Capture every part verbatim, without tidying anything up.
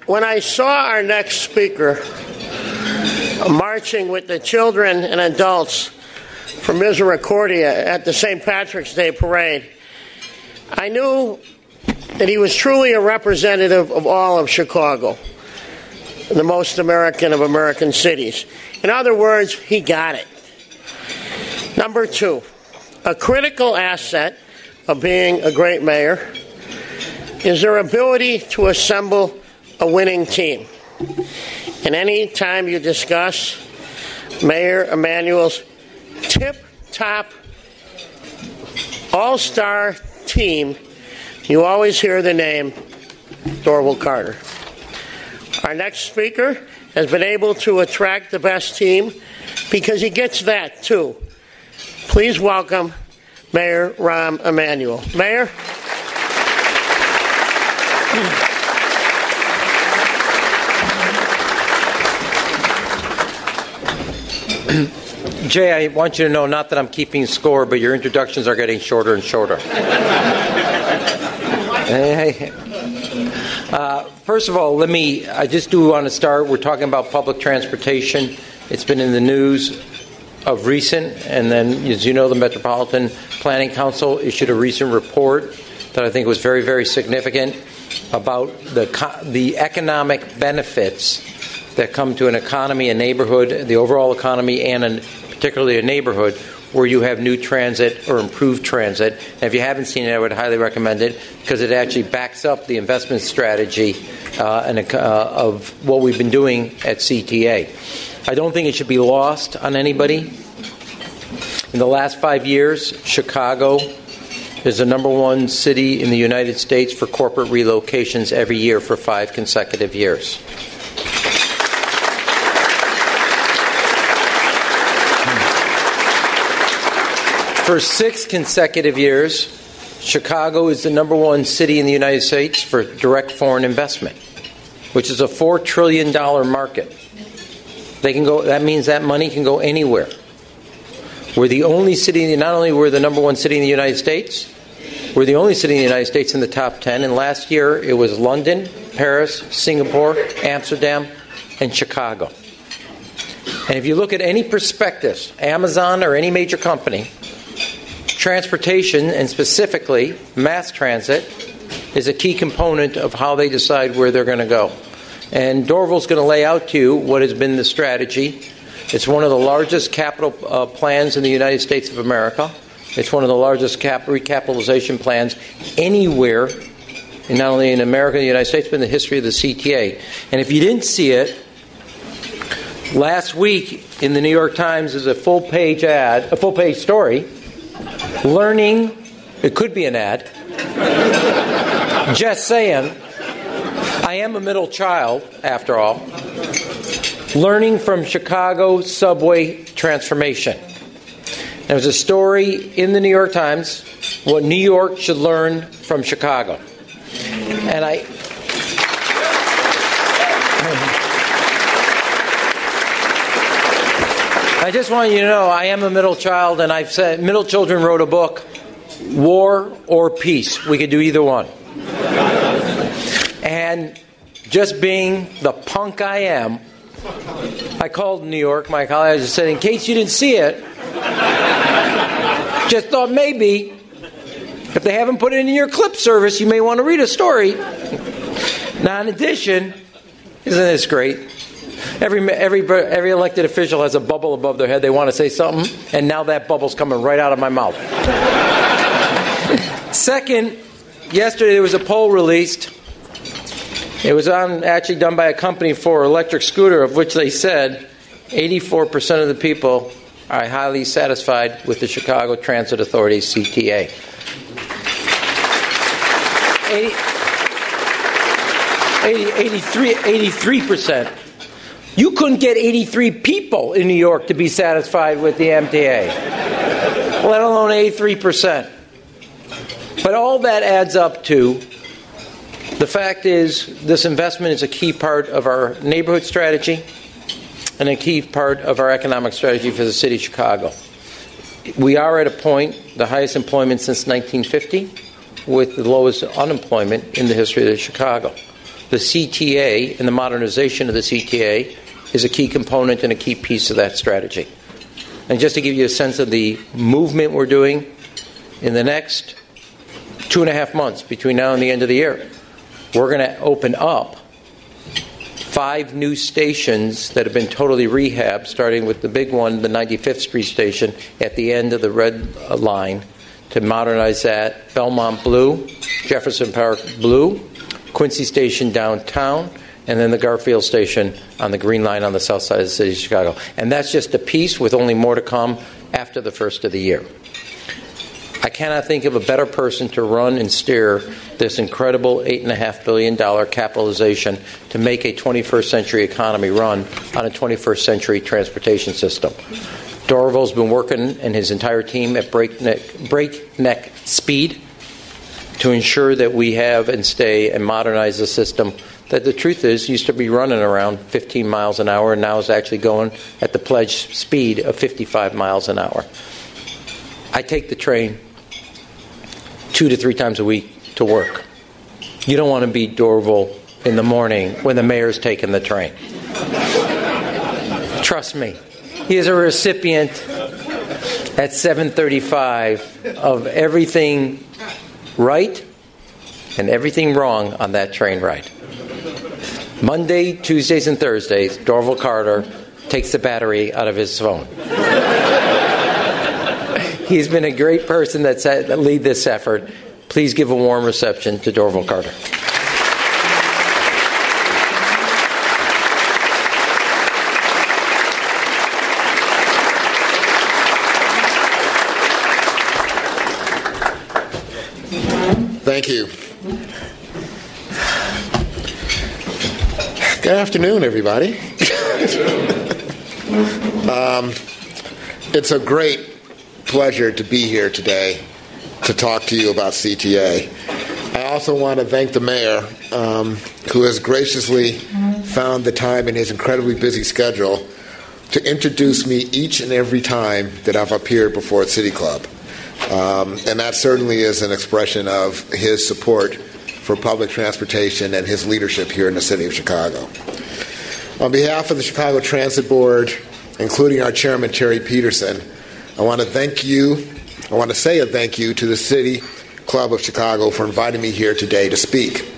when I saw our next speaker marching with the children and adults from Misericordia at the Saint Patrick's Day parade, I knew that he was truly a representative of all of Chicago, the most American of American cities. In other words, he got it. Number two, a critical asset of being a great mayor is their ability to assemble a winning team. And any time you discuss Mayor Emanuel's tip-top all-star team, you always hear the name Dorval Carter. Our next speaker has been able to attract the best team because he gets that, too. Please welcome Mayor Rahm Emanuel. Mayor? Jay, I want you to know, not that I'm keeping score, but your introductions are getting shorter and shorter. Hey, uh, first of all, let me, I just do want to start. We're talking about public transportation. It's been in the news of recent, and then, as you know, the Metropolitan Planning Council issued a recent report that I think was very, very significant about the the economic benefits that come to an economy, a neighborhood, the overall economy, and an, particularly a neighborhood where you have new transit or improved transit. And if you haven't seen it, I would highly recommend it because it actually backs up the investment strategy uh, and, uh, of what we've been doing at C T A. I don't think it should be lost on anybody. In the last five years, Chicago is the number one city in the United States for corporate relocations every year for five consecutive years. For six consecutive years, Chicago is the number one city in the United States for direct foreign investment, which is a four trillion dollars market. They can go. That means that money can go anywhere. We're the only city, not only we're the number one city in the United States, we're the only city in the United States in the top ten. And last year, it was London, Paris, Singapore, Amsterdam, and Chicago. And if you look at any prospectus, Amazon or any major company, transportation, and specifically mass transit, is a key component of how they decide where they're going to go. And Dorval's going to lay out to you what has been the strategy. It's one of the largest capital uh, plans in the United States of America. It's one of the largest cap- recapitalization plans anywhere, and not only in America and the United States, but in the history of the C T A. And if you didn't see it, last week in the New York Times is a full-page ad, a full-page story, learning, it could be an ad, just saying, I am a middle child, after all, learning from Chicago subway transformation. There was a story in the New York Times, what New York should learn from Chicago. And I... I just want you to know I am a middle child, and I've said middle children wrote a book, War or Peace. We could do either one. And just being the punk I am, I called New York, my colleagues, and said, in case you didn't see it, just thought maybe, if they haven't put it in your clip service, you may want to read a story. Now, in addition, isn't this great? Every every every elected official has a bubble above their head. They want to say something, and now that bubble's coming right out of my mouth. Second, yesterday there was a poll released. It was on, actually done by a company for electric scooter, of which they said eighty-four percent of the people are highly satisfied with the Chicago Transit Authority, C T A. eighty, eighty, eighty-three, eighty-three percent. You couldn't get eighty-three people in New York to be satisfied with the M T A, let alone eighty-three percent. But all that adds up to the fact is this investment is a key part of our neighborhood strategy and a key part of our economic strategy for the city of Chicago. We are at a point, the highest employment since nineteen fifty, with the lowest unemployment in the history of Chicago. The C T A and the modernization of the C T A is a key component and a key piece of that strategy. And just to give you a sense of the movement we're doing, in the next two and a half months between now and the end of the year, we're going to open up five new stations that have been totally rehabbed, starting with the big one, the ninety-fifth Street station at the end of the red line, to modernize that. Belmont Blue, Jefferson Park Blue, Quincy Station downtown, and then the Garfield Station on the Green Line on the south side of the city of Chicago. And that's just a piece, with only more to come after the first of the year. I cannot think of a better person to run and steer this incredible eight point five billion dollars capitalization to make a twenty-first century economy run on a twenty-first century transportation system. Dorval's been working, and his entire team, at breakneck, breakneck speed to ensure that we have and stay and modernize the system that, the truth is, used to be running around fifteen miles an hour and now is actually going at the pledged speed of fifty-five miles an hour. I take the train two to three times a week to work. You don't want to be Dorval in the morning when the mayor's taking the train. Trust me. He is a recipient at seven thirty-five of everything right and everything wrong on that train ride. Monday, Tuesdays, and Thursdays, Dorval Carter takes the battery out of his phone. He's been a great person that's that lead this effort. Please give a warm reception to Dorval Carter. Thank you. Good afternoon, everybody. um, it's a great pleasure to be here today to talk to you about C T A. I also want to thank the mayor, um, who has graciously found the time in his incredibly busy schedule to introduce me each and every time that I've appeared before City Club. Um, and that certainly is an expression of his support for public transportation and his leadership here in the city of Chicago. On behalf of the Chicago Transit Board, including our chairman, Terry Peterson, I want to thank you, I want to say a thank you to the City Club of Chicago for inviting me here today to speak.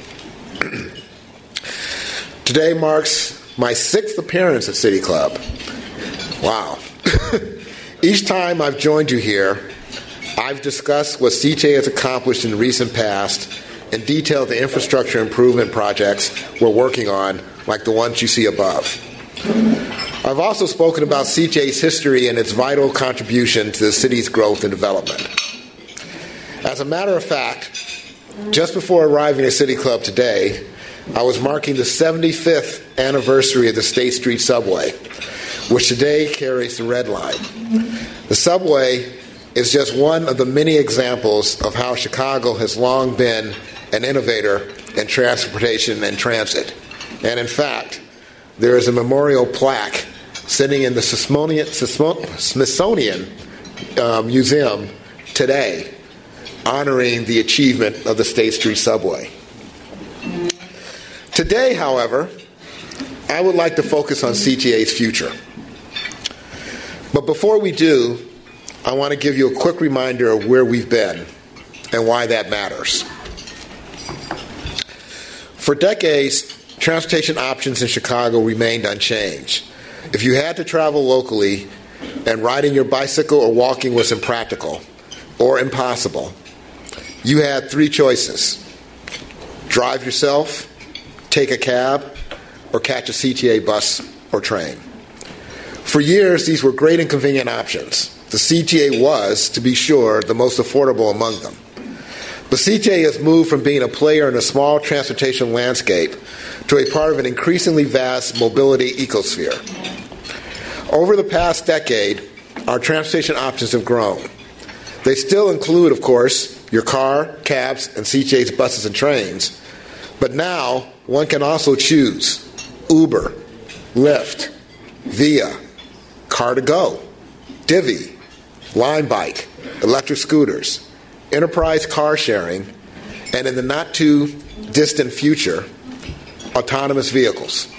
Today marks my sixth appearance at City Club. Wow. Each time I've joined you here, I've discussed what C T A has accomplished in the recent past and detailed the infrastructure improvement projects we're working on, like the ones you see above. I've also spoken about C T A's history and its vital contribution to the city's growth and development. As a matter of fact, just before arriving at City Club today, I was marking the seventy-fifth anniversary of the State Street Subway, which today carries the Red Line. The subway is just one of the many examples of how Chicago has long been an innovator in transportation and transit. And in fact, there is a memorial plaque sitting in the Smithsonian, Smithsonian uh, Museum today honoring the achievement of the State Street Subway. Today, however, I would like to focus on C T A's future. But before we do, I want to give you a quick reminder of where we've been and why that matters. For decades, transportation options in Chicago remained unchanged. If you had to travel locally and riding your bicycle or walking was impractical or impossible, you had three choices: drive yourself, take a cab, or catch a C T A bus or train. For years, these were great and convenient options. The C T A was, to be sure, the most affordable among them. But C T A has moved from being a player in a small transportation landscape to a part of an increasingly vast mobility ecosphere. Over the past decade, our transportation options have grown. They still include, of course, your car, cabs, and C T A's buses and trains. But now, one can also choose Uber, Lyft, Via, Car2Go, Divvy, Lime Bike, electric scooters, enterprise car sharing, and in the not-too-distant future, autonomous vehicles.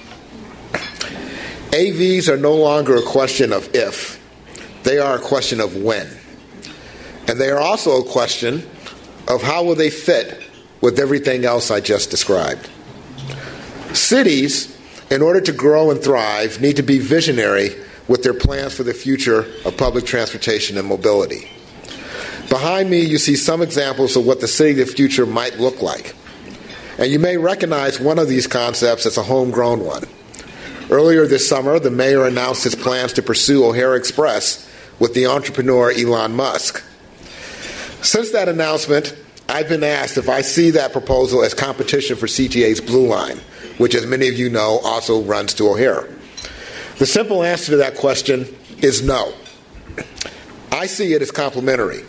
A Vs are no longer a question of if, they are a question of when. And they are also a question of how will they fit with everything else I just described. Cities, in order to grow and thrive, need to be visionary with their plans for the future of public transportation and mobility. Behind me, you see some examples of what the city of the future might look like. And you may recognize one of these concepts as a homegrown one. Earlier this summer, the mayor announced his plans to pursue O'Hare Express with the entrepreneur Elon Musk. Since that announcement, I've been asked if I see that proposal as competition for C T A's Blue Line, which, as many of you know, also runs to O'Hare. The simple answer to that question is no. I see it as complementary.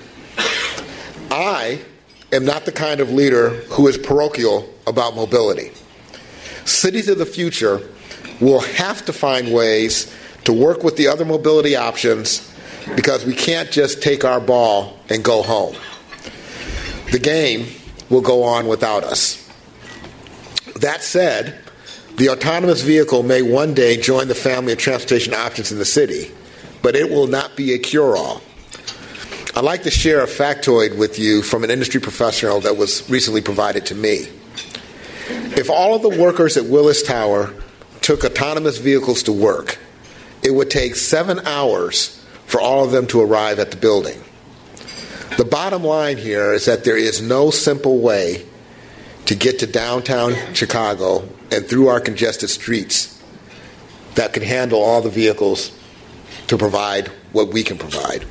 I am not the kind of leader who is parochial about mobility. Cities of the future will have to find ways to work with the other mobility options because we can't just take our ball and go home. The game will go on without us. That said, the autonomous vehicle may one day join the family of transportation options in the city, but it will not be a cure-all. I'd like to share a factoid with you from an industry professional that was recently provided to me. If all of the workers at Willis Tower took autonomous vehicles to work, it would take seven hours for all of them to arrive at the building. The bottom line here is that there is no simple way to get to downtown Chicago and through our congested streets that can handle all the vehicles to provide what we can provide.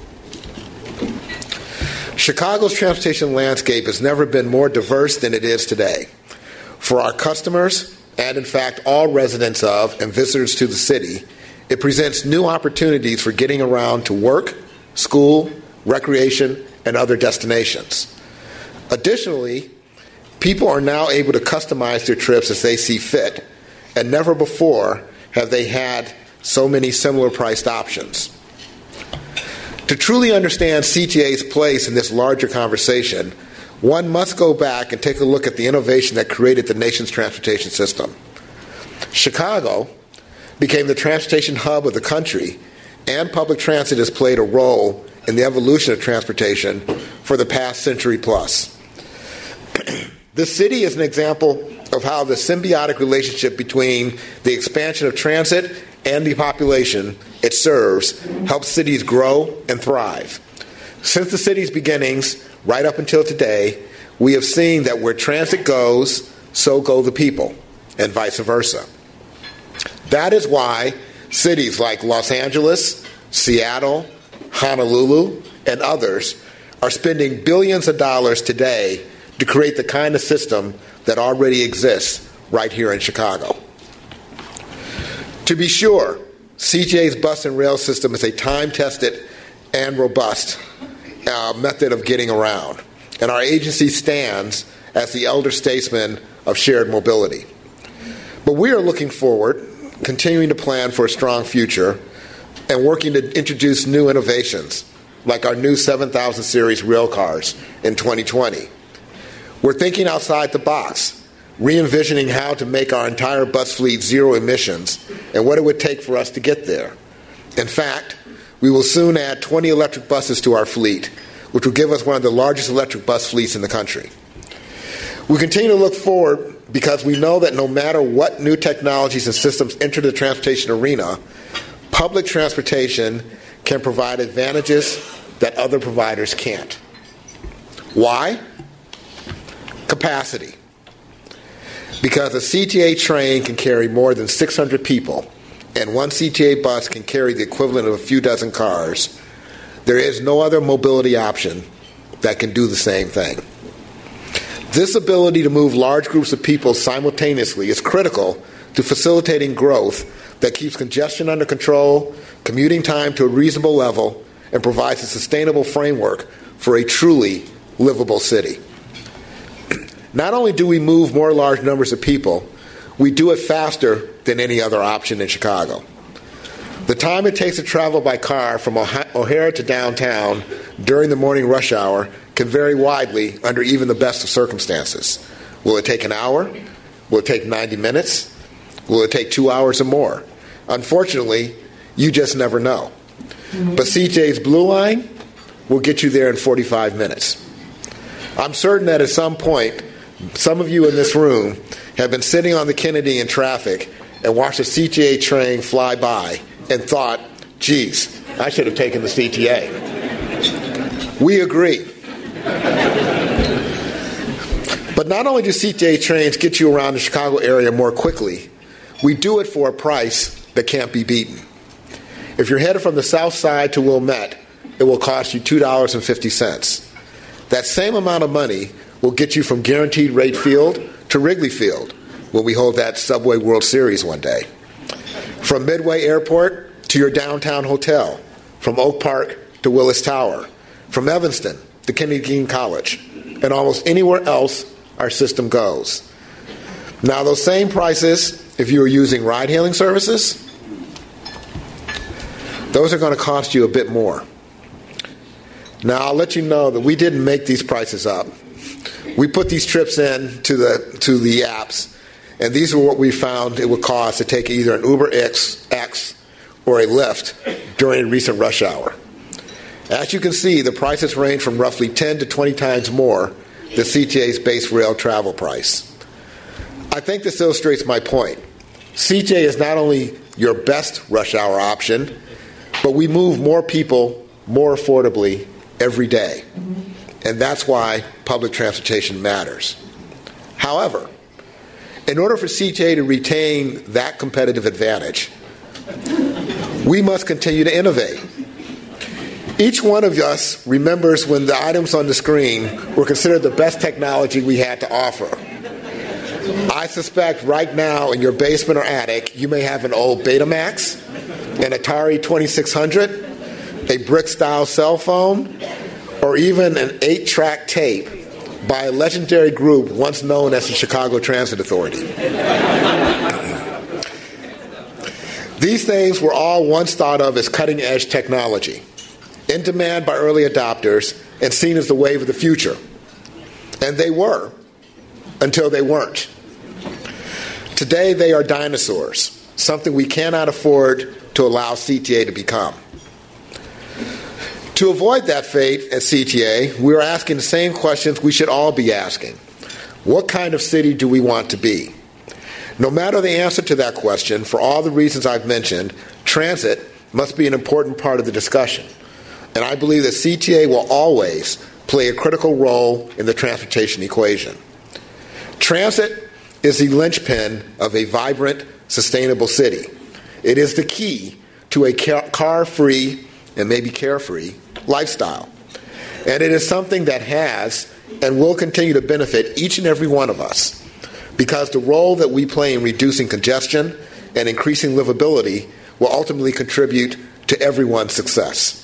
Chicago's transportation landscape has never been more diverse than it is today. For our customers, and in fact all residents of and visitors to the city, it presents new opportunities for getting around to work, school, recreation, and other destinations. Additionally, people are now able to customize their trips as they see fit, and never before have they had so many similar priced options. To truly understand C T A's place in this larger conversation, one must go back and take a look at the innovation that created the nation's transportation system. Chicago became the transportation hub of the country, and public transit has played a role in the evolution of transportation for the past century plus. This city is an example of how the symbiotic relationship between the expansion of transit and the population it serves helps cities grow and thrive. Since the city's beginnings, right up until today, we have seen that where transit goes, so go the people, and vice versa. That is why cities like Los Angeles, Seattle, Honolulu, and others are spending billions of dollars today to create the kind of system that already exists right here in Chicago. To be sure, C T A's bus and rail system is a time-tested and robust uh, method of getting around, and our agency stands as the elder statesman of shared mobility. But we are looking forward, continuing to plan for a strong future, and working to introduce new innovations, like our new seven thousand series rail cars in twenty twenty. We're thinking outside the box, re-envisioning how to make our entire bus fleet zero emissions and what it would take for us to get there. In fact, we will soon add twenty electric buses to our fleet, which will give us one of the largest electric bus fleets in the country. We continue to look forward because we know that no matter what new technologies and systems enter the transportation arena, public transportation can provide advantages that other providers can't. Why? Capacity. Because a C T A train can carry more than six hundred people, and one C T A bus can carry the equivalent of a few dozen cars, there is no other mobility option that can do the same thing. This ability to move large groups of people simultaneously is critical to facilitating growth that keeps congestion under control, commuting time to a reasonable level, and provides a sustainable framework for a truly livable city. Not only do we move more large numbers of people, we do it faster than any other option in Chicago. The time it takes to travel by car from O'Hare to downtown during the morning rush hour can vary widely under even the best of circumstances. Will it take an hour? Will it take ninety minutes? Will it take two hours or more? Unfortunately, you just never know. Mm-hmm. But C T A's Blue Line will get you there in forty-five minutes. I'm certain that at some point, some of you in this room have been sitting on the Kennedy in traffic and watched a C T A train fly by and thought, geez, I should have taken the C T A. We agree. But not only do C T A trains get you around the Chicago area more quickly, we do it for a price that can't be beaten. If you're headed from the south side to Wilmette, it will cost you two dollars and fifty cents. That same amount of money will get you from Guaranteed Rate Field to Wrigley Field when we hold that Subway World Series one day. From Midway Airport to your downtown hotel, from Oak Park to Willis Tower, from Evanston to Kennedy Keene College, and almost anywhere else our system goes. Now, those same prices, if you are using ride-hailing services, those are going to cost you a bit more. Now, I'll let you know that we didn't make these prices up. We put these trips in to the to the apps, and these are what we found it would cost to take either an Uber X, X or a Lyft during recent rush hour. As you can see, the prices range from roughly ten to twenty times more than C T A's base rail travel price. I think this illustrates my point. C T A is not only your best rush hour option, but we move more people more affordably every day. And that's why public transportation matters. However, in order for C T A to retain that competitive advantage, we must continue to innovate. Each one of us remembers when the items on the screen were considered the best technology we had to offer. I suspect right now in your basement or attic, you may have an old Betamax, an Atari twenty-six hundred, a brick-style cell phone, or even an eight-track tape by a legendary group once known as the Chicago Transit Authority. These things were all once thought of as cutting-edge technology, in demand by early adopters and seen as the wave of the future. And they were, until they weren't. Today they are dinosaurs, something we cannot afford to allow C T A to become. To avoid that fate at C T A, we are asking the same questions we should all be asking. What kind of city do we want to be? No matter the answer to that question, for all the reasons I've mentioned, transit must be an important part of the discussion. And I believe that C T A will always play a critical role in the transportation equation. Transit is the linchpin of a vibrant, sustainable city. It is the key to a car-free and maybe carefree lifestyle. And it is something that has and will continue to benefit each and every one of us, because the role that we play in reducing congestion and increasing livability will ultimately contribute to everyone's success.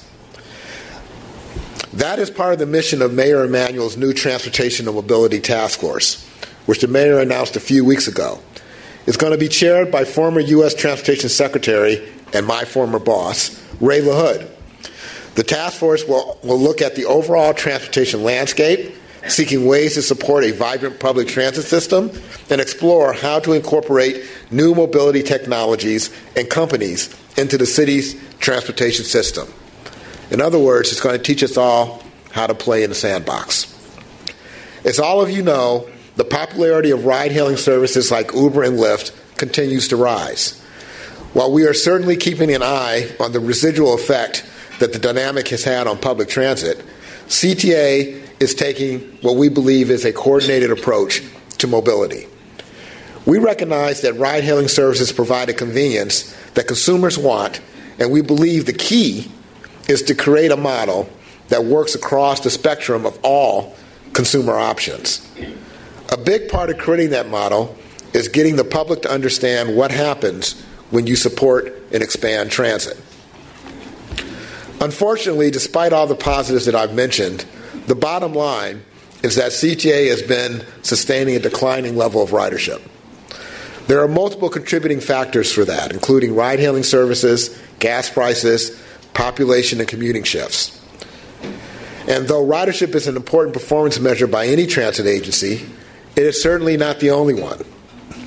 That is part of the mission of Mayor Emanuel's new Transportation and Mobility Task Force, which the mayor announced a few weeks ago. It's going to be chaired by former U S Transportation Secretary and my former boss, Ray LaHood. The task force will, will look at the overall transportation landscape, seeking ways to support a vibrant public transit system, and explore how to incorporate new mobility technologies and companies into the city's transportation system. In other words, it's going to teach us all how to play in the sandbox. As all of you know, the popularity of ride-hailing services like Uber and Lyft continues to rise. While we are certainly keeping an eye on the residual effect that the dynamic has had on public transit, C T A is taking what we believe is a coordinated approach to mobility. We recognize that ride-hailing services provide a convenience that consumers want, and we believe the key is to create a model that works across the spectrum of all consumer options. A big part of creating that model is getting the public to understand what happens when you support and expand transit. Unfortunately, despite all the positives that I've mentioned, the bottom line is that C T A has been sustaining a declining level of ridership. There are multiple contributing factors for that, including ride-hailing services, gas prices, population, and commuting shifts. And though ridership is an important performance measure by any transit agency, it is certainly not the only one.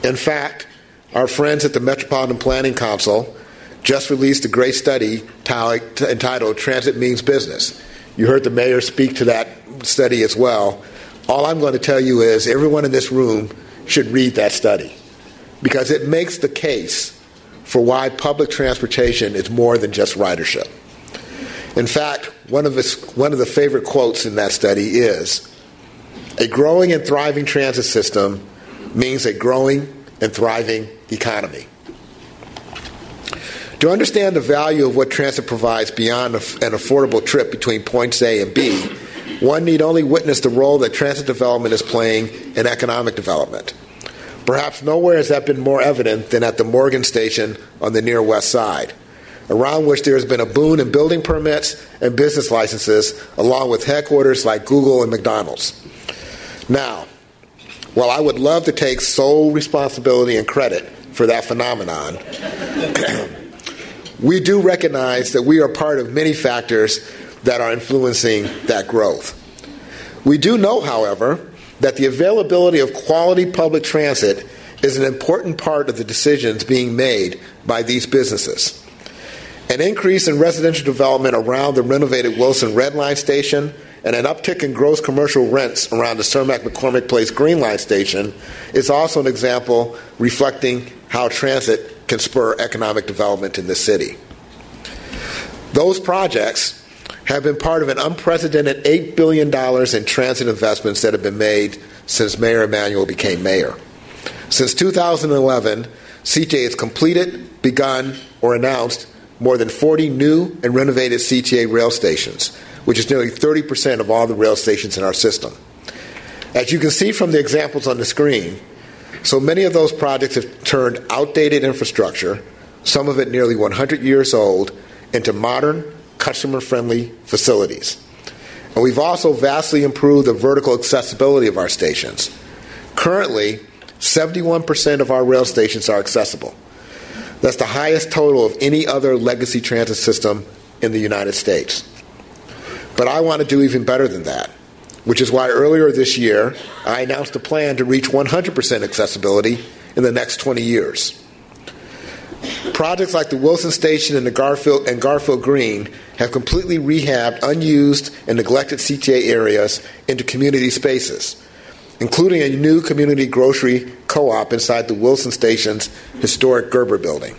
In fact, our friends at the Metropolitan Planning Council just released a great study entitled Transit Means Business. You heard the mayor speak to that study as well. All I'm going to tell you is everyone in this room should read that study because it makes the case for why public transportation is more than just ridership. In fact, one of, his, one of the favorite quotes in that study is, "A growing and thriving transit system means a growing and thriving economy." To understand the value of what transit provides beyond an affordable trip between points A and B, one need only witness the role that transit development is playing in economic development. Perhaps nowhere has that been more evident than at the Morgan Station on the near west side, around which there has been a boom in building permits and business licenses, along with headquarters like Google and McDonald's. Now, while I would love to take sole responsibility and credit for that phenomenon, we do recognize that we are part of many factors that are influencing that growth. We do know, however, that the availability of quality public transit is an important part of the decisions being made by these businesses. An increase in residential development around the renovated Wilson Red Line station and an uptick in gross commercial rents around the Cermak McCormick Place Green Line station is also an example reflecting how transit can spur economic development in the city. Those projects have been part of an unprecedented eight billion dollars in transit investments that have been made since Mayor Emanuel became mayor. Since two thousand eleven, C T A has completed, begun, or announced more than forty new and renovated C T A rail stations, which is nearly thirty percent of all the rail stations in our system. As you can see from the examples on the screen, so many of those projects have turned outdated infrastructure, some of it nearly one hundred years old, into modern, customer-friendly facilities. And we've also vastly improved the vertical accessibility of our stations. Currently, seventy-one percent of our rail stations are accessible. That's the highest total of any other legacy transit system in the United States. But I want to do even better than that, which is why earlier this year I announced a plan to reach one hundred percent accessibility in the next twenty years. Projects like the Wilson Station and the Garfield and Garfield Green have completely rehabbed unused and neglected C T A areas into community spaces, including a new community grocery co-op inside the Wilson Station's historic Gerber building.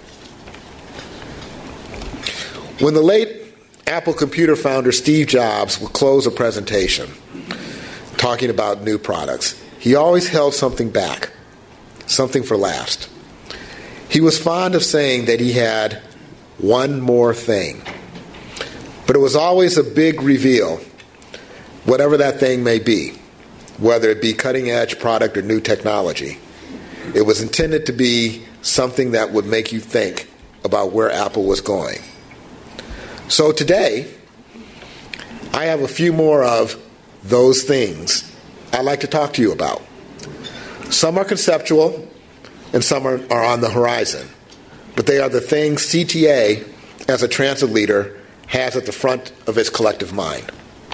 When the late Apple computer founder Steve Jobs would close a presentation talking about new products, he always held something back, something for last. He was fond of saying that he had one more thing, but it was always a big reveal, whatever that thing may be, whether it be cutting-edge product or new technology. It was intended to be something that would make you think about where Apple was going. So today, I have a few more of those things I'd like to talk to you about. Some are conceptual, and some are, are on the horizon. But they are the things C T A, as a transit leader, has at the front of its collective mind.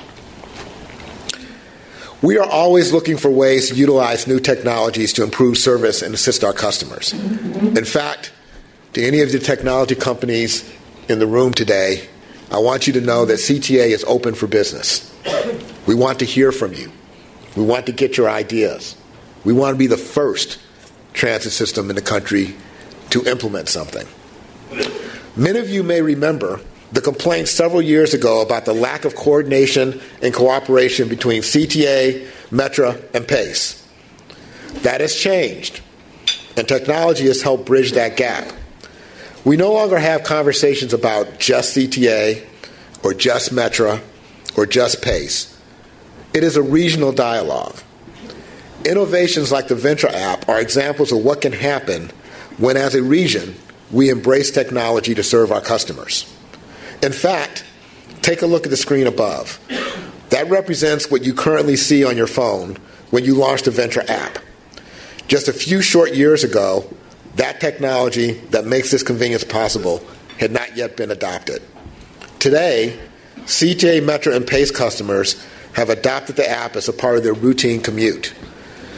We are always looking for ways to utilize new technologies to improve service and assist our customers. In fact, to any of the technology companies in the room today, I want you to know that C T A is open for business. We want to hear from you. We want to get your ideas. We want to be the first transit system in the country to implement something. Many of you may remember the complaint several years ago about the lack of coordination and cooperation between C T A, Metra, and PACE. That has changed, and technology has helped bridge that gap. We no longer have conversations about just C T A or just Metra or just PACE. It is a regional dialogue. Innovations like the Ventra app are examples of what can happen when, as a region, we embrace technology to serve our customers. In fact, take a look at the screen above. That represents what you currently see on your phone when you launched the Ventra app. Just a few short years ago, that technology that makes this convenience possible had not yet been adopted. Today, C T A, Metra, and PACE customers have adopted the app as a part of their routine commute.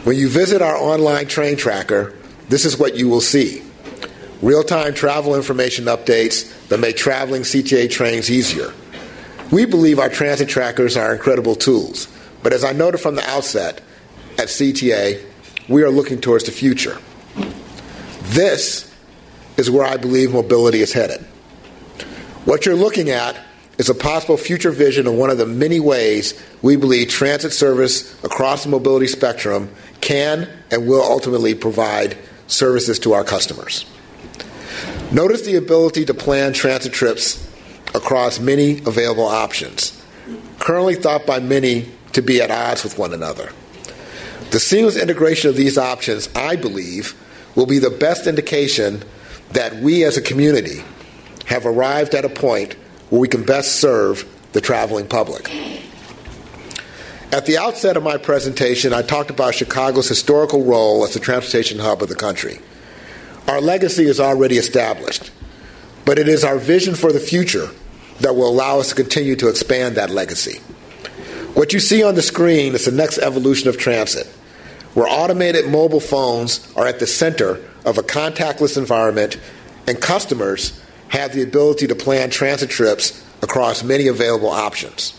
When you visit our online train tracker, this is what you will see. Real-time travel information updates that make traveling C T A trains easier. We believe our transit trackers are incredible tools, but as I noted from the outset, at C T A, we are looking towards the future. This is where I believe mobility is headed. What you're looking at is a possible future vision of one of the many ways we believe transit service across the mobility spectrum can and will ultimately provide services to our customers. Notice the ability to plan transit trips across many available options, currently thought by many to be at odds with one another. The seamless integration of these options, I believe, will be the best indication that we as a community have arrived at a point where we can best serve the traveling public. At the outset of my presentation, I talked about Chicago's historical role as the transportation hub of the country. Our legacy is already established, but it is our vision for the future that will allow us to continue to expand that legacy. What you see on the screen is the next evolution of transit, where automated mobile phones are at the center of a contactless environment, and customers have the ability to plan transit trips across many available options.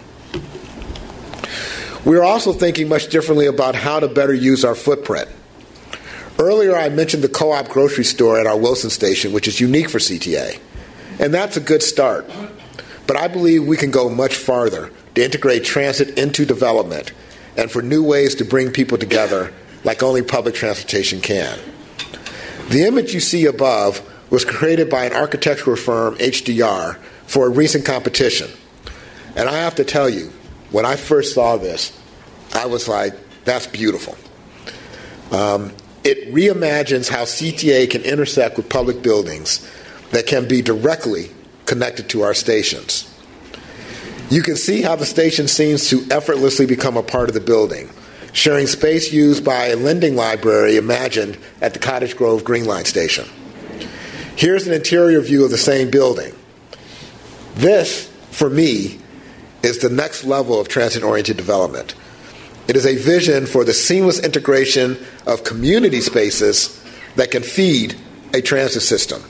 We are also thinking much differently about how to better use our footprint. Earlier, I mentioned the Co-op grocery store at our Wilson station, which is unique for C T A, and that's a good start. But I believe we can go much farther to integrate transit into development and for new ways to bring people together like only public transportation can. The image you see above was created by an architectural firm, H D R, for a recent competition. And I have to tell you, when I first saw this, I was like, that's beautiful. Um, it reimagines how C T A can intersect with public buildings that can be directly connected to our stations. You can see how the station seems to effortlessly become a part of the building, sharing space used by a lending library imagined at the Cottage Grove Green Line station. Here's an interior view of the same building. This, for me, is the next level of transit-oriented development. It is a vision for the seamless integration of community spaces that can feed a transit system.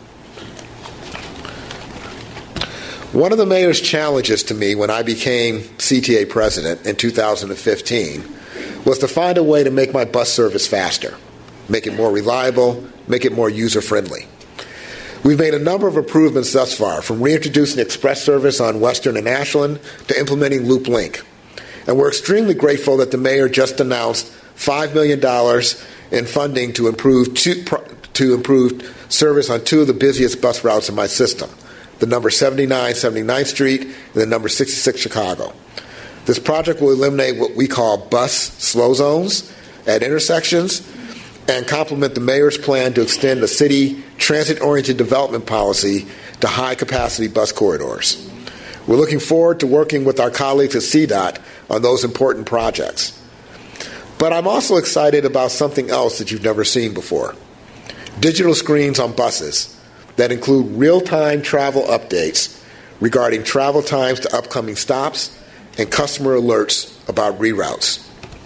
One of the mayor's challenges to me when I became C T A president in two thousand fifteen was to find a way to make my bus service faster, make it more reliable, make it more user-friendly. We've made a number of improvements thus far, from reintroducing express service on Western and Ashland to implementing Loop Link. And we're extremely grateful that the mayor just announced five million dollars in funding to improve, two, to improve service on two of the busiest bus routes in my system, the number seventy-nine seventy-ninth Street and the number sixty-six Chicago. This project will eliminate what we call bus slow zones at intersections and complement the mayor's plan to extend the city transit-oriented development policy to high-capacity bus corridors. We're looking forward to working with our colleagues at C DOT on those important projects. But I'm also excited about something else that you've never seen before: digital screens on buses that include real-time travel updates regarding travel times to upcoming stops and customer alerts about reroutes.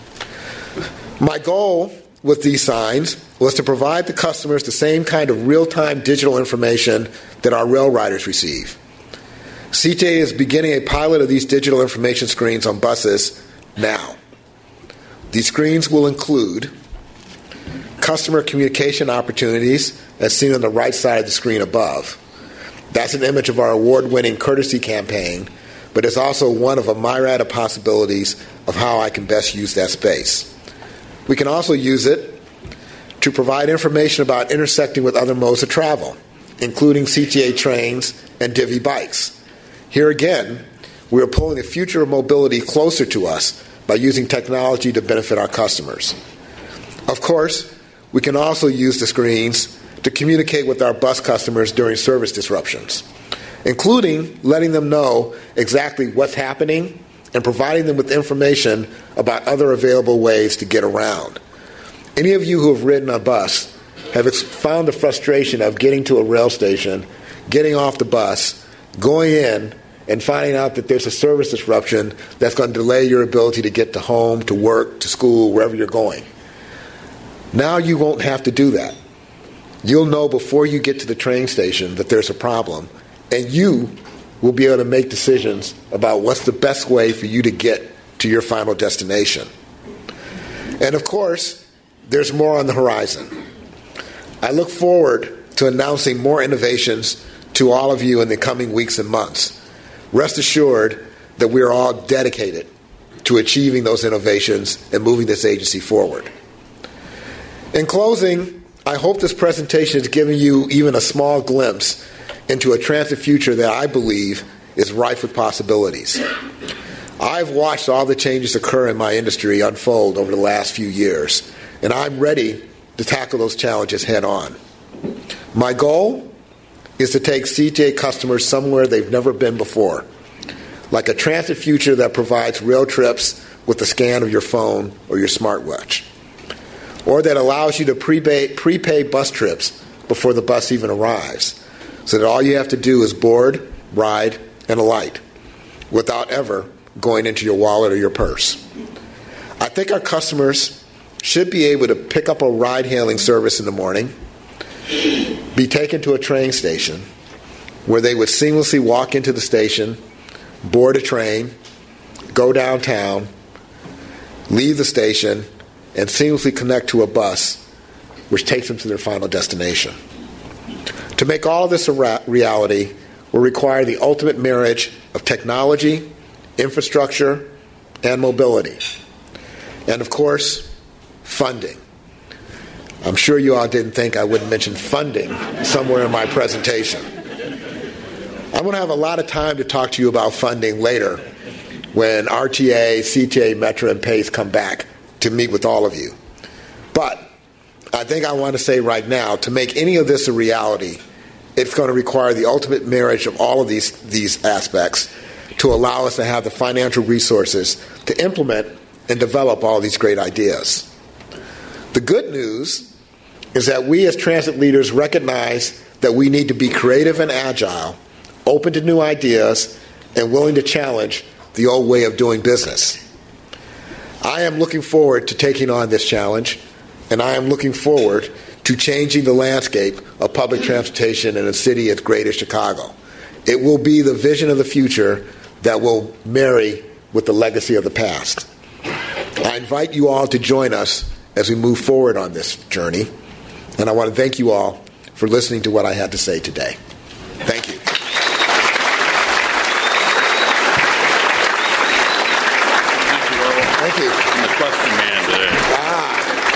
My goal with these signs was to provide the customers the same kind of real-time digital information that our rail riders receive. C T A is beginning a pilot of these digital information screens on buses now. These screens will include customer communication opportunities, as seen on the right side of the screen above. That's an image of our award-winning courtesy campaign, but it's also one of a myriad of possibilities of how I can best use that space. We can also use it to provide information about intersecting with other modes of travel, including C T A trains and Divvy bikes. Here again, we are pulling the future of mobility closer to us by using technology to benefit our customers. Of course, we can also use the screens to communicate with our bus customers during service disruptions, including letting them know exactly what's happening and providing them with information about other available ways to get around. Any of you who have ridden a bus have found the frustration of getting to a rail station, getting off the bus, going in, and finding out that there's a service disruption that's going to delay your ability to get to home, to work, to school, wherever you're going. Now you won't have to do that. You'll know before you get to the train station that there's a problem, and you will be able to make decisions about what's the best way for you to get to your final destination. And of course, there's more on the horizon. I look forward to announcing more innovations to all of you in the coming weeks and months. Rest assured that we are all dedicated to achieving those innovations and moving this agency forward. In closing, I hope this presentation has given you even a small glimpse into a transit future that I believe is rife with possibilities. I've watched all the changes occur in my industry unfold over the last few years, and I'm ready to tackle those challenges head on. My goal is to take C T A customers somewhere they've never been before, like a transit future that provides rail trips with the scan of your phone or your smartwatch, or that allows you to prepay, prepay bus trips before the bus even arrives, so that all you have to do is board, ride, and alight without ever going into your wallet or your purse. I think our customers should be able to pick up a ride-hailing service in the morning, be taken to a train station where they would seamlessly walk into the station, board a train, go downtown, leave the station, and seamlessly connect to a bus which takes them to their final destination. To make all of this a ra- reality will require the ultimate marriage of technology, infrastructure, and mobility. And of course, funding. I'm sure you all didn't think I wouldn't mention funding somewhere in my presentation. I'm going to have a lot of time to talk to you about funding later when R T A, C T A, Metro, and PACE come back to meet with all of you. But I think I want to say right now, to make any of this a reality, it's going to require the ultimate marriage of all of these, these aspects to allow us to have the financial resources to implement and develop all these great ideas. The good news is that we as transit leaders recognize that we need to be creative and agile, open to new ideas, and willing to challenge the old way of doing business. I am looking forward to taking on this challenge, and I am looking forward to changing the landscape of public transportation in a city as great as Chicago. It will be the vision of the future that will marry with the legacy of the past. I invite you all to join us as we move forward on this journey, and I want to thank you all for listening to what I had to say today. Thank you. Thank you. The question man today. Ah.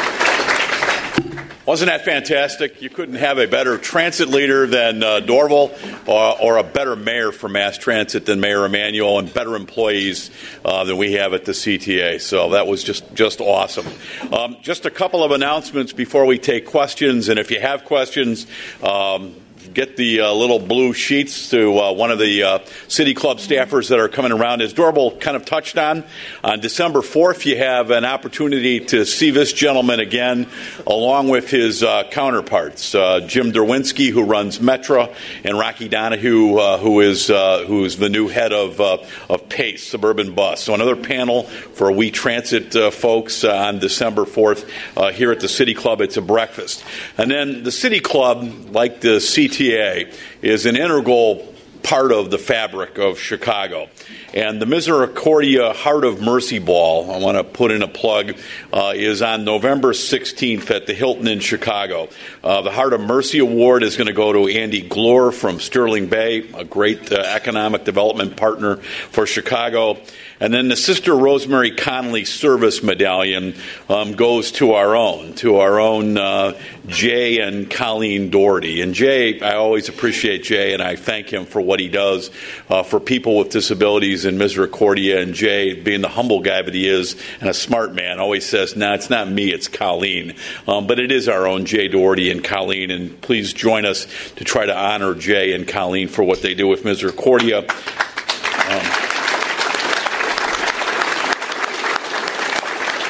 Wasn't that fantastic? You couldn't have a better transit leader than uh, Dorval, or, or a better mayor for mass transit than Mayor Emanuel, and better employees uh, than we have at the C T A. So that was just, just awesome. Um, just a couple of announcements before we take questions. And if you have questions, um, get the uh, little blue sheets to uh, one of the uh, City Club staffers that are coming around. As Dorval kind of touched on, on December fourth, you have an opportunity to see this gentleman again, along with his uh, counterparts, uh, Jim Derwinski, who runs Metro, and Rocky Donahue, uh, who is uh, who is the new head of uh, of PACE, Suburban Bus. So another panel for We Transit uh, folks uh, on December fourth uh, here at the City Club. It's a breakfast. And then the City Club, like the C T A, is an integral part of the fabric of Chicago. And the Misericordia Heart of Mercy Ball, I want to put in a plug, uh, is on November sixteenth at the Hilton in Chicago. Uh, the Heart of Mercy Award is going to go to Andy Glore from Sterling Bay, a great uh, economic development partner for Chicago. And then the Sister Rosemary Connolly Service Medallion um, goes to our own, to our own uh, Jay and Colleen Doherty. And Jay, I always appreciate Jay, and I thank him for what he does uh, for people with disabilities in Misericordia. And Jay, being the humble guy that he is and a smart man, always says, "No, nah, it's not me, it's Colleen." Um, but it is our own Jay Doherty and Colleen, and please join us to try to honor Jay and Colleen for what they do with Misericordia. Um,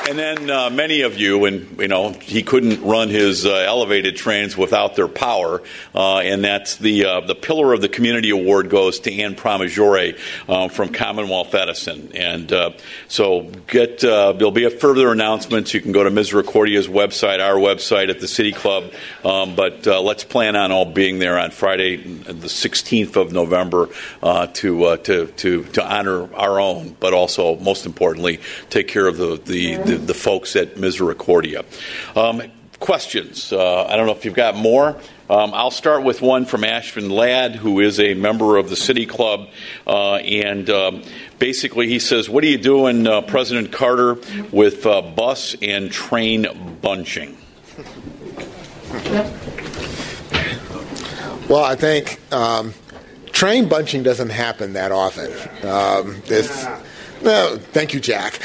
And then uh, many of you, and you know, he couldn't run his uh, elevated trains without their power, uh, and that's the uh, the Pillar of the Community Award goes to Ann Pramaggiore uh, from Commonwealth Edison. And uh, so get uh, there'll be a further announcements. You can go to Misericordia's website, our website at the City Club. Um, but uh, let's plan on all being there on Friday, the sixteenth of November, uh, to uh, to to to honor our own, but also most importantly, take care of the the, the, the folks at Misericordia. Um, questions? Uh, I don't know if you've got more. Um, I'll start with one from Ashvin Ladd, who is a member of the City Club, uh, and um, basically he says, "What are you doing, uh, President Carter, with uh, bus and train bunching?" Well, I think um, train bunching doesn't happen that often. Um, it's, no, thank you, Jack.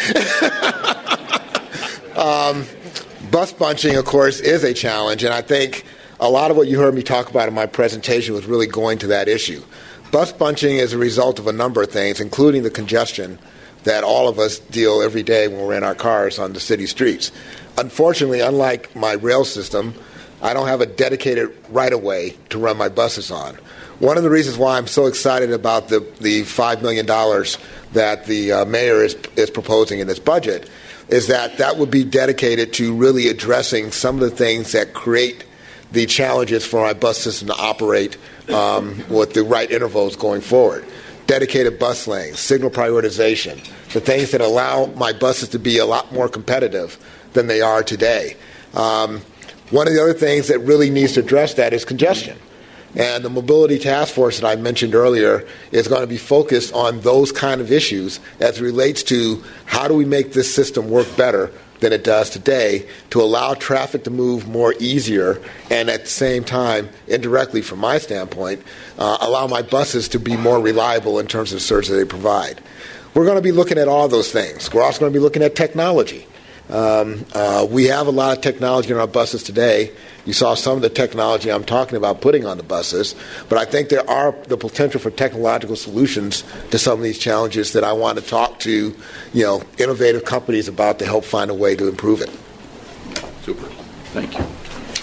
um, bus bunching, of course, is a challenge, and I think a lot of what you heard me talk about in my presentation was really going to that issue. Bus bunching is a result of a number of things, including the congestion that all of us deal every day when we're in our cars on the city streets. Unfortunately, unlike my rail system, I don't have a dedicated right-of-way to run my buses on. One of the reasons why I'm so excited about the, the five million dollars that the uh, mayor is, is proposing in this budget is that that would be dedicated to really addressing some of the things that create the challenges for my bus system to operate um, with the right intervals going forward. Dedicated bus lanes, signal prioritization, the things that allow my buses to be a lot more competitive than they are today. Um, One of the other things that really needs to address that is congestion. And the Mobility Task Force that I mentioned earlier is going to be focused on those kind of issues as it relates to how do we make this system work better than it does today to allow traffic to move more easier and at the same time, indirectly from my standpoint, uh, allow my buses to be more reliable in terms of the service that they provide. We're going to be looking at all those things. We're also going to be looking at technology. Um, uh, we have a lot of technology in our buses today. You saw some of the technology I'm talking about putting on the buses, but I think there are the potential for technological solutions to some of these challenges that I want to talk to, you know, innovative companies about to help find a way to improve it. Super. Thank you.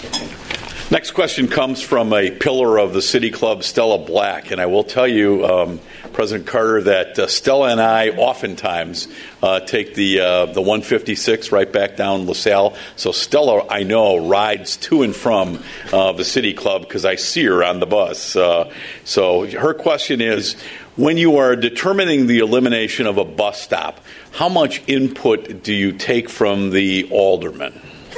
Next question comes from a pillar of the City Club, Stella Black, and I will tell you, um, President Carter, that uh, Stella and I oftentimes uh, take the uh, the one fifty-six right back down LaSalle. So Stella, I know, rides to and from uh, the City Club because I see her on the bus. Uh, so her question is, when you are determining the elimination of a bus stop, how much input do you take from the alderman?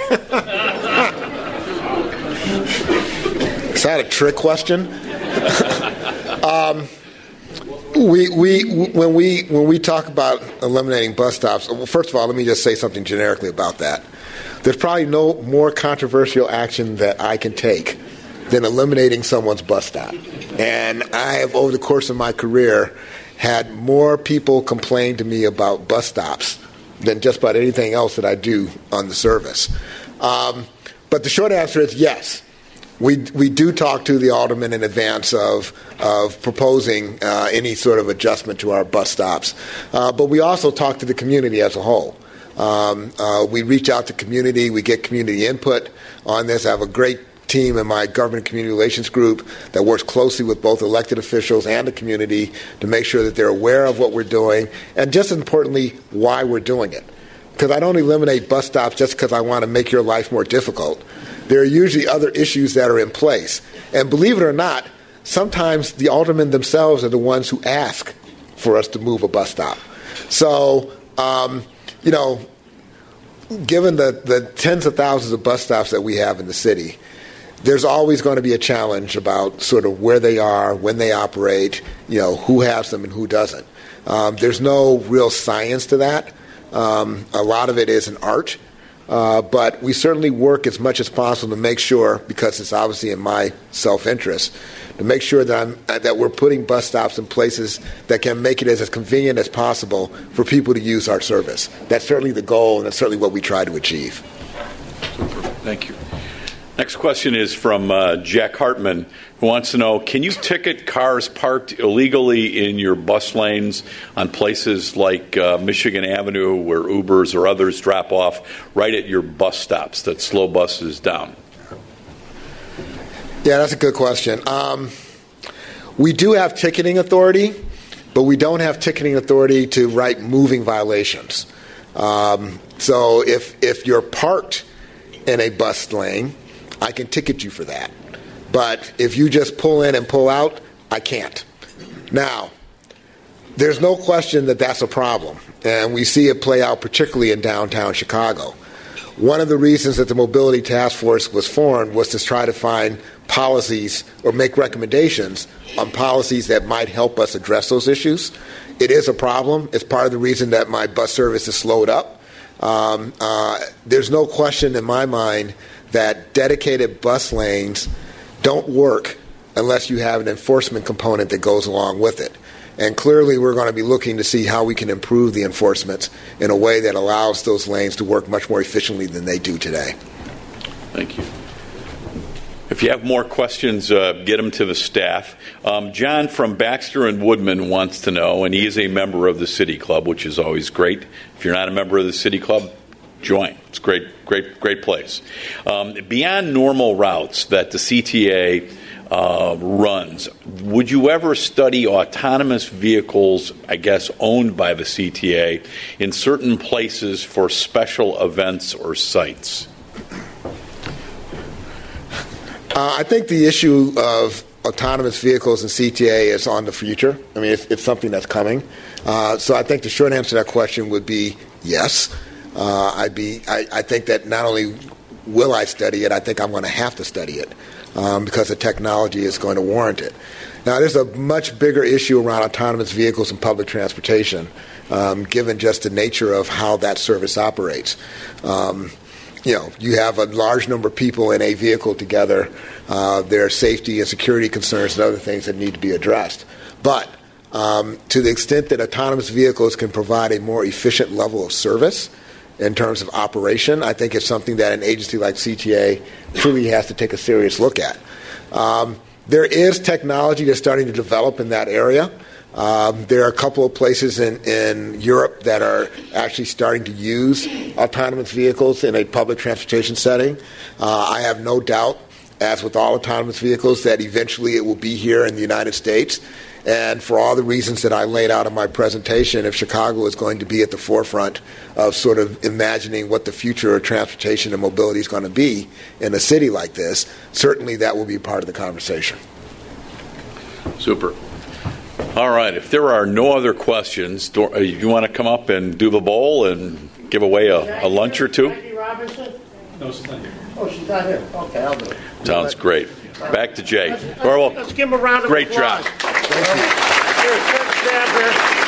Is that a trick question? um, we, we, when we when we talk about eliminating bus stops, well, first of all, let me just say something generically about that. There's probably no more controversial action that I can take than eliminating someone's bus stop. And I have, over the course of my career, had more people complain to me about bus stops than just about anything else that I do on the service. Um, but the short answer is yes. We we do talk to the alderman in advance of of proposing uh, any sort of adjustment to our bus stops, uh, but we also talk to the community as a whole. Um, uh, we reach out to community, we get community input on this. I have a great team in my government community relations group that works closely with both elected officials and the community to make sure that they're aware of what we're doing and, just as importantly, why we're doing it. Because I don't eliminate bus stops just because I want to make your life more difficult. There are usually other issues that are in place. And believe it or not, sometimes the aldermen themselves are the ones who ask for us to move a bus stop. So, um, you know, given the, the tens of thousands of bus stops that we have in the city, there's always going to be a challenge about sort of where they are, when they operate, you know, who has them and who doesn't. Um, there's no real science to that. Um, a lot of it is an art. Uh, but we certainly work as much as possible to make sure, because it's obviously in my self-interest, to make sure that I'm, that we're putting bus stops in places that can make it as, as convenient as possible for people to use our service. That's certainly the goal, and that's certainly what we try to achieve. Super. Thank you. Next question is from uh, Jack Hartman, who wants to know, can you ticket cars parked illegally in your bus lanes on places like uh, Michigan Avenue where Ubers or others drop off right at your bus stops that slow buses down? Yeah, that's a good question. Um, we do have ticketing authority, but we don't have ticketing authority to write moving violations. Um, so if if you're parked in a bus lane, I can ticket you for that. But if you just pull in and pull out, I can't. Now, there's no question that that's a problem, and we see it play out particularly in downtown Chicago. One of the reasons that the Mobility Task Force was formed was to try to find policies or make recommendations on policies that might help us address those issues. It is a problem. It's part of the reason that my bus service is slowed up. Um, uh, there's no question in my mind that dedicated bus lanes don't work unless you have an enforcement component that goes along with it. And clearly we're going to be looking to see how we can improve the enforcement in a way that allows those lanes to work much more efficiently than they do today. Thank you. If you have more questions, uh, get them to the staff. Um, John from Baxter and Woodman wants to know, and he is a member of the City Club, which is always great. If you're not a member of the City Club, join. It's a great, great, great place. Um, beyond normal routes that the C T A uh, runs, would you ever study autonomous vehicles, I guess, owned by the C T A in certain places for special events or sites? Uh, I think the issue of autonomous vehicles in C T A is on the future. I mean, it's, it's something that's coming. Uh, so I think the short answer to that question would be yes. Uh, I'd be. I, I think that not only will I study it, I think I'm going to have to study it um, because the technology is going to warrant it. Now, there's a much bigger issue around autonomous vehicles and public transportation, um, given just the nature of how that service operates. Um, you know, you have a large number of people in a vehicle together. Uh, there are safety and security concerns and other things that need to be addressed. But um, to the extent that autonomous vehicles can provide a more efficient level of service in terms of operation, I think it's something that an agency like C T A truly has to take a serious look at. Um, there is technology that's starting to develop in that area. Um, there are a couple of places in, in Europe that are actually starting to use autonomous vehicles in a public transportation setting. Uh, I have no doubt, as with all autonomous vehicles, that eventually it will be here in the United States. And for all the reasons that I laid out in my presentation, if Chicago is going to be at the forefront of sort of imagining what the future of transportation and mobility is going to be in a city like this, certainly that will be part of the conversation. Super. All right. If there are no other questions, do you want to come up and do the bowl and give away a, a lunch or two? Jackie Robinson? No, she's not here. Oh, she's not here. Okay, I'll do it. Sounds great. Back to Jay. Let's, let's, Well, let's give him a round of great applause. job. Thank you. Here, sit, stand here.